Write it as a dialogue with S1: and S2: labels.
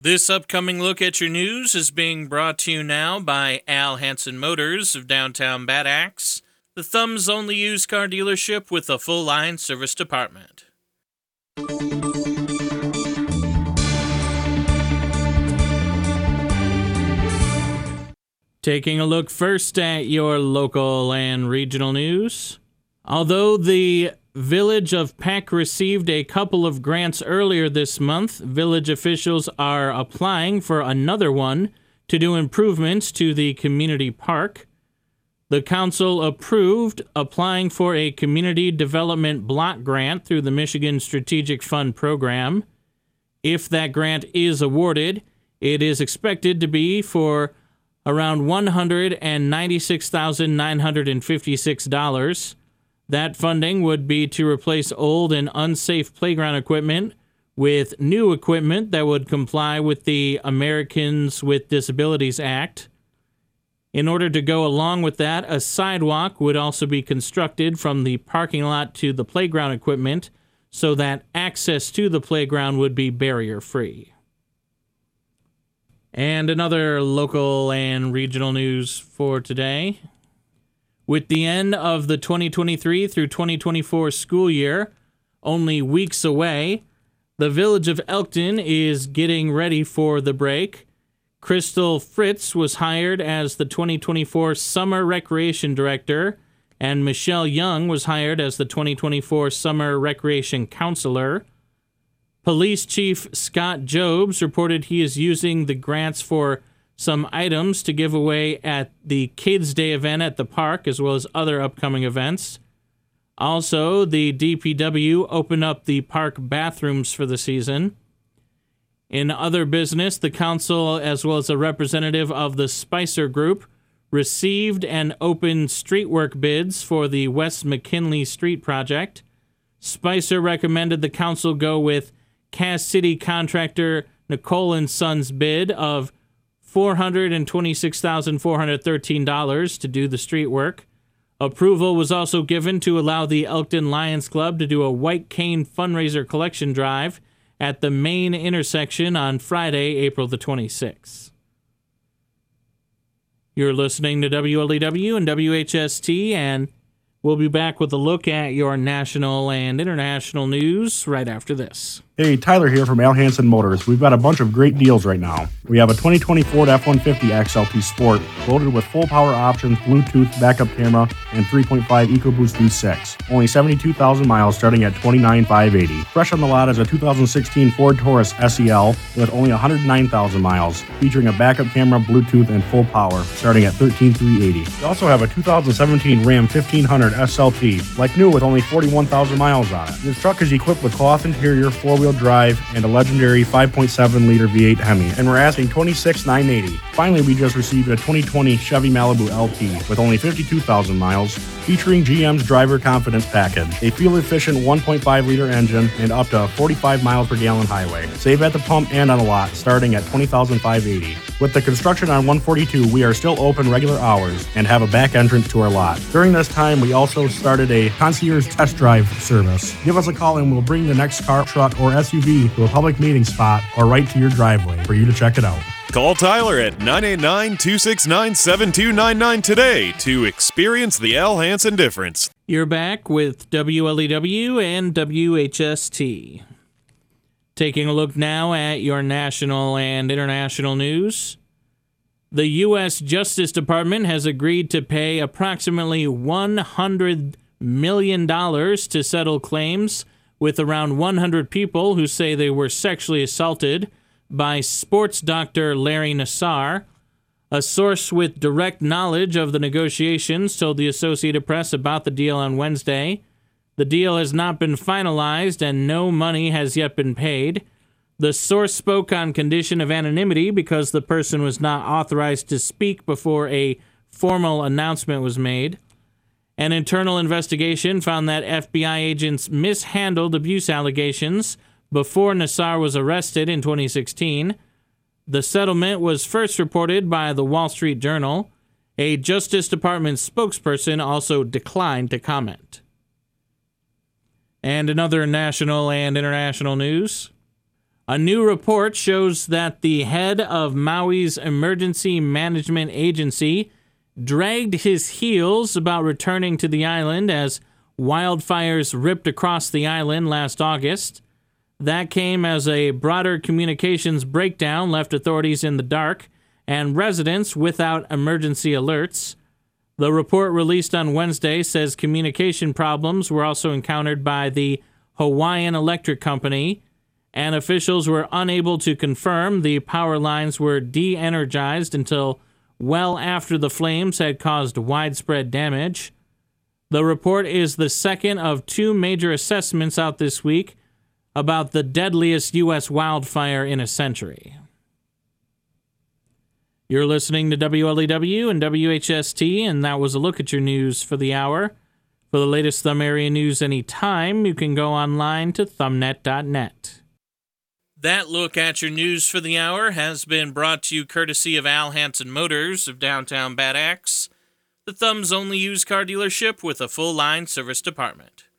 S1: This upcoming look at your news is being brought to you now by Al Hansen Motors of downtown Bad Axe, the Thumb's only used car dealership with a full-line service department. Taking a look first at your local and regional news. Although the Village of Peck received a couple of grants earlier this month, village officials are applying for another one to do improvements to the community park. The council approved applying for a community development block grant through the Michigan Strategic Fund program. If that grant is awarded, it is expected to be for around $196,956. That funding would be to replace old and unsafe playground equipment with new equipment that would comply with the Americans with Disabilities Act. In order to go along with that, a sidewalk would also be constructed from the parking lot to the playground equipment so that access to the playground would be barrier-free. And another local and regional news for today. With the end of the 2023 through 2024 school year only weeks away, the village of Elkton is getting ready for the break. Crystal Fritz was hired as the 2024 Summer Recreation Director, and Michelle Young was hired as the 2024 Summer Recreation Counselor. Police Chief Scott Jobs reported he is using the grants for some items to give away at the Kids Day event at the park, as well as other upcoming events. Also, the DPW opened up the park bathrooms for the season. In other business, the council, as well as a representative of the Spicer Group, received and opened street work bids for the West McKinley Street project. Spicer recommended the council go with Cass City contractor Nicole & Sons bid of $426,413 to do the street work. Approval was also given to allow the Elkton Lions Club to do a White Cane fundraiser collection drive at the main intersection on Friday, April the 26th. You're listening to WLEW and WHST, and we'll be back with a look at your national and international news right after this.
S2: Hey, Tyler here from Al Hansen Motors. We've got a bunch of great deals right now. We have a 2020 Ford F-150 XLT Sport loaded with full power options, Bluetooth, backup camera, and 3.5 EcoBoost V6. Only 72,000 miles starting at $29,580. Fresh on the lot is a 2016 Ford Taurus SEL with only 109,000 miles, featuring a backup camera, Bluetooth, and full power starting at $13,380. We also have a 2017 Ram 1500 SLT, like new with only 41,000 miles on it. This truck is equipped with cloth interior, four-wheel drive, and a legendary 5.7-liter V8 Hemi, and we're asking $26,980. Finally, we just received a 2020 Chevy Malibu LT with only 52,000 miles, featuring GM's Driver Confidence Package, a fuel-efficient 1.5-liter engine, and up to 45 miles per gallon highway. Save at the pump and on the lot, starting at $20,580. With the construction on 142, we are still open regular hours and have a back entrance to our lot. During this time, we also started a concierge test drive service. Give us a call and we'll bring the next car, truck, or SUV to a public meeting spot or right to your driveway for you to check it out.
S3: Call Tyler at 989-269-7299 today to experience the Al Hansen difference.
S1: You're back with WLEW and WHST. Taking a look now at your national and international news. The U.S. Justice Department has agreed to pay approximately $100 million to settle claims with around 100 people who say they were sexually assaulted by sports doctor Larry Nassar. A source with direct knowledge of the negotiations told the Associated Press about the deal on Wednesday. The deal has not been finalized and no money has yet been paid. The source spoke on condition of anonymity because the person was not authorized to speak before a formal announcement was made. An internal investigation found that FBI agents mishandled abuse allegations before Nassar was arrested in 2016. The settlement was first reported by the Wall Street Journal. A Justice Department spokesperson also declined to comment. And another national and international news. A new report shows that the head of Maui's Emergency Management Agency dragged his heels about returning to the island as wildfires ripped across the island last August. That came as a broader communications breakdown left authorities in the dark and residents without emergency alerts. The report released on Wednesday says communication problems were also encountered by the Hawaiian Electric Company, and officials were unable to confirm the power lines were de-energized until well after the flames had caused widespread damage. The report is the second of two major assessments out this week about the deadliest U.S. wildfire in a century. You're listening to WLEW and WHST, and that was a look at your news for the hour. For the latest Thumb area news anytime, you can go online to thumbnet.net. That look at your news for the hour has been brought to you courtesy of Al Hansen Motors of downtown Bad Axe, the Thumb's only used car dealership with a full-line service department.